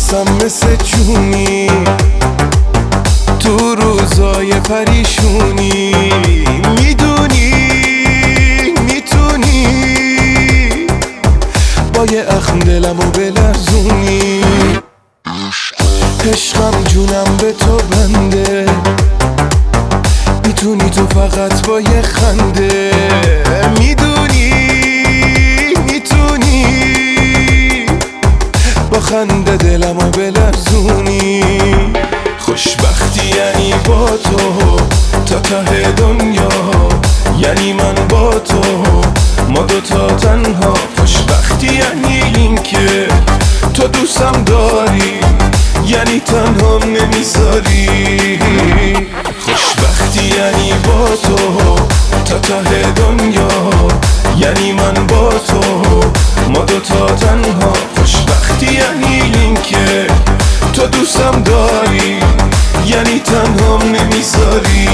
واسم مثل جونی تو روزای پریشونی، میدونی میتونی با یه اخم دلمو بلرزونی. عشقم جونم به تو بنده، میتونی تو فقط با یه خنده، میدونی میتونی با خنده دلمو بلرزونی. خوشبختی یعنی با تو تا ته دنیا، یعنی من با تو ما دوتا تنها. خوشبختی یعنی این که تو دوستم داری، یعنی تنها نمیذاری. خوشبختی یعنی با تو تا ته دنیا، یعنی من با تو ما دوتا تنها. خوشبختی یعنی این که تو دوستم داری، یعنی تنها نمیذاری.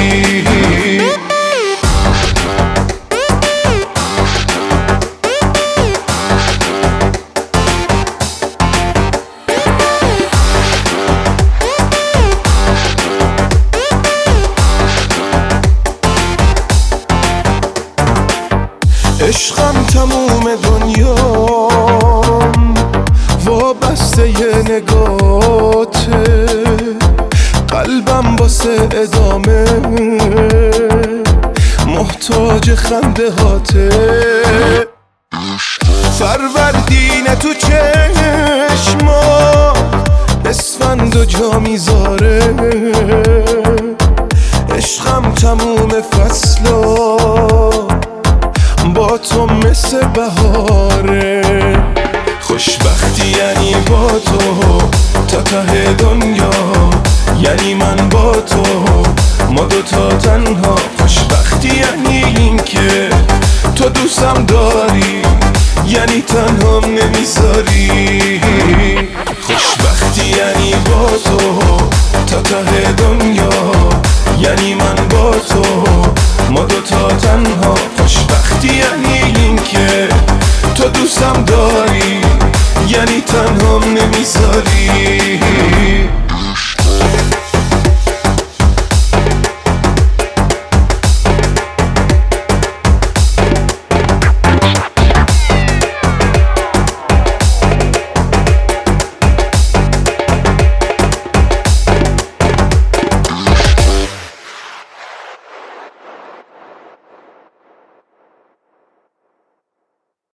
عشقم تموم دنیام وابسته ی نگاته، قلبم واسه ادامه محتاج خنده هاته. فروردین تو چشما اسفند و جا میذاره، عشقم تموم فصلا با تو مثل بهاره. خوشبختی یعنی با تو تا ته دنیا، یعنی من با تو ما دوتا تنها. خوشبختی یعنی این که تو دوستم داری، یعنی تنها نمیذاری. خوشبختی یعنی با تو تا ته دنیا، یعنی من با تو ما دوتا تنها. خوشبختی یعنی این که